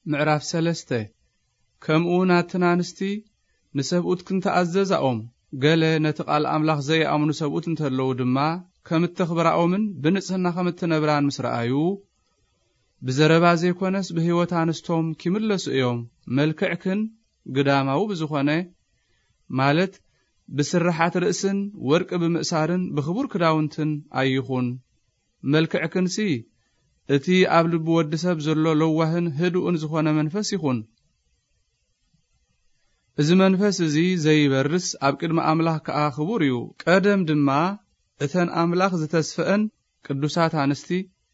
ምዕራፍ 3 ከምኡናትና ንስቲ ንሰብኡት ክንተኣዘዛኦም ገለ ነቲ ቃል ኣምላኽ ዘይኣምኑ ሰብኡት እንተለዉ ድማ ከምትኽብራኦምን ብንጽህና ከምትነብራን ምስ ረኣዩ ብዘረባ ዘይኮነስ ብህይወት ኣንስቶም kiምለሱ እዮም መልክዕክን ግዳማው ብዝኾነ ማለት ብስራሓት ርእስን ወርቂ ብምእሳርን ብኽቡር ክዳውንትን ኣይኹን መልክዕክንሲ እቲ ኣብ ልብ ወዲ ሰብ ዘሎ ለዋህን ህዱእን ዝኾነ መንፈስ ይኹን እዚ መንፈስ እዚ ዘይበርስ ኣብ ቅድመ ኣምላኽ ከኣ ክቡር እዩ ቀደም ድማ እተን ኣምላኽ ዝተስፈአን ቅዱሳት ኣንስቲ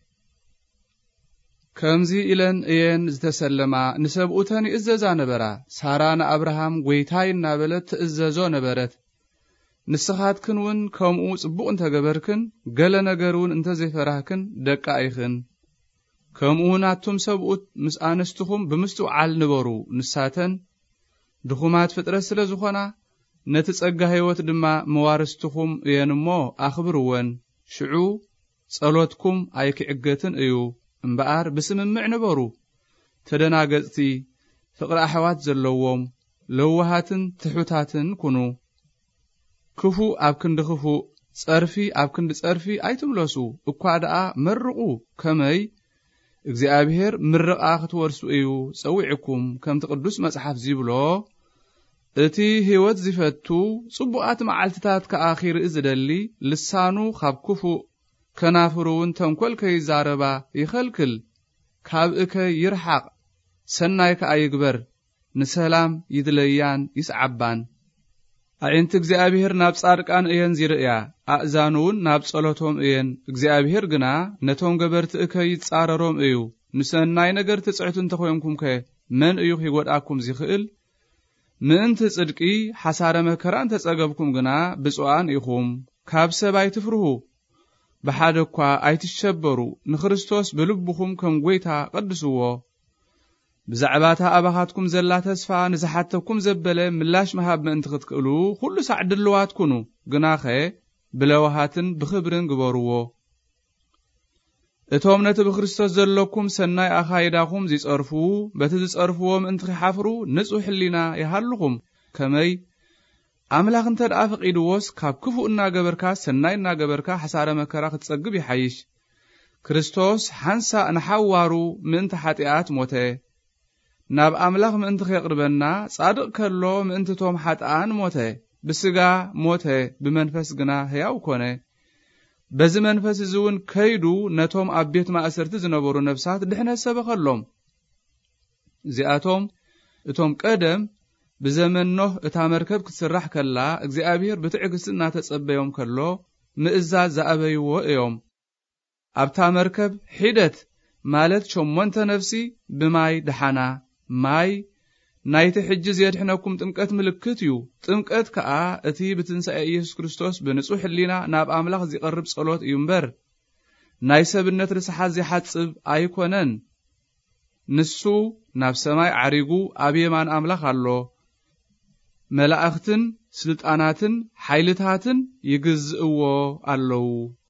ከምዚ ኢለን እየን ዝተሰለማ ንሰብኡተን ይእዘዛ ነበራ ሳራ ንኣብርሃም ጎይታይ እናበለት ትእዘዞ ነበረት ንስኻትክን እውን ከምኡ ጽቡቕ እንተገበርክን ገለ ነገሩን እንተዘይፈራህክን ደቃ ኢኽን ከምኡ ናቱም ሰብኡት ምስ ኣንስትኹም ብምስትውዓል ንበሩ ንሳተን ድኹማት ፍጥረት ስለ ዝኾና ነቲ ጸጋ ህይወት ድማ መዋርስትኹም እየን እሞ ኣኽብርወን ሽዑ ጸሎትኩም ኣይክዕገትን እዩ እምበኣር ብስምምዕ ንበሩ ተደናገጽቲ ፍቕሪ ኣሕዋት ዘለዎም ለዋሃትን ትሑታትን ኩኑ ክፉ ኣብ ክንዲ ክፉ ጸርፊ ኣብ ክንዲ ጸርፊ ኣይትምለሱ እኳ ደኣ መርቑ ከመይ እግዚአብሔር ምርቓ ክትወርሱ እዩ ጸዊዕኩም ከምቲ ቅዱስ መጽሓፍ ዝብሎ እቲ ህይወት ዝፈቱ ጽቡቓት መዓልትታት ከኣኺር ዝደሊ ልሳኑ ካብ ክፉ ከናፍሩውን ተንኰል ከይዛረባ ይኸልክል ካብ እከ ይርሓቕ ሰናይ ከኣ ይግበር ንሰላም ይድለያን ይስዓባን ኣዒንቲ እግዚአብሔር ናብ ጻድቃን እየን ዝርእያ ኣእዛኑውን ናብ ጸሎቶም እየን እግዚአብሔር ግና ነቶም ገበርቲ እከ ይጻረሮም እዩ ንሰናይ ነገር ትጽዕቱ እንተኾንኩም መን እዩ ይጎዳኩም ዝኽእል ምእንቲ ጽድቂ ሓሳረ መከራን ተጸገብኩም ግና ብፁዓን ኢኹም ካብ ሰባይ ትፍርሁ ብሓደ እኳ ኣይትሸበሩ ንክርስቶስ ብልብኹም ከም ጐይታ ቀድስዎ ብዛዕባታ ኣባኻትኩም ዘላ ተስፋ ንዝሓተኩም ዘበለ ምላሽ መሃብ ምእንቲ ክትክእሉ ኩሉ ሳዕ ድልዋት ኩኑ ግናኸ ብለዋሃትን ብኽብርን ግበርዎ እቶም ነቲ ብክርስቶስ ዘለኩም ሰናይ ኣኻይዳኹም ዝጸርፉ በቲ ዝጸርፍዎ ምእንቲ ክሓፍሩ ንጹሕ ሕሊና ይሃልኹም ከመይ ኣምላኽ እንተ ደኣ ፈቒድዎስ ካብ ክፉእ እናገበርካ ሰናይ እናገበርካ ሓሳረ መከራ ክትጸግብ ይሓይሽ ክርስቶስ ሓንሳ ንሓዋሩ ምእንቲ ሓጢኣት ሞተ ናብ ኣምላኽ ምእንቲ ከቕርበና ጻድቕ ከሎ ምእንቲ ቶም ሓጥኣን ሞተ ብስጋ ሞተ ብመንፈስ ግና ሕያው ኮነ በዚ መንፈስ እውን ከይዱ ነቶም ኣብ ቤት ማእሰርቲ ዝነበሩ ነፍሳት ድሕነት ሰበኸሎም እዚኣቶም እቶም ቀደም ብዘመን ኖህ እታ መርከብ ክትስራሕ ከላ እግዚአብሔር ብትዕግስቲ እናተጸበዮም ከሎ ምእዛዝ ዝኣበይዎ እዮም ኣብታ መርከብ ሒደት ማለት 8 ነፍሲ ብማይ ድሓና ማይ ናይቲ ሕጂ ዘድሕነኩም ጥምቀት ምልክት እዩ ጥምቀት ከኣ እቲ ብትንሣኤ ኢየሱስ ክርስቶስ ብንጹሕ ሕሊና ናብ ኣምላኽ ዝቐርብ ጸሎት እዩ እምበር ናይ ሰብነት ርስሓት ዝሓጽብ ኣይኮነን ንሱ ናብ ሰማይ ዓሪጉ ኣብ የማን ኣምላኽ ኣሎ መላእኽትን ስልጣናትን ሓይልታትን ይግዝእዎ ኣለዉ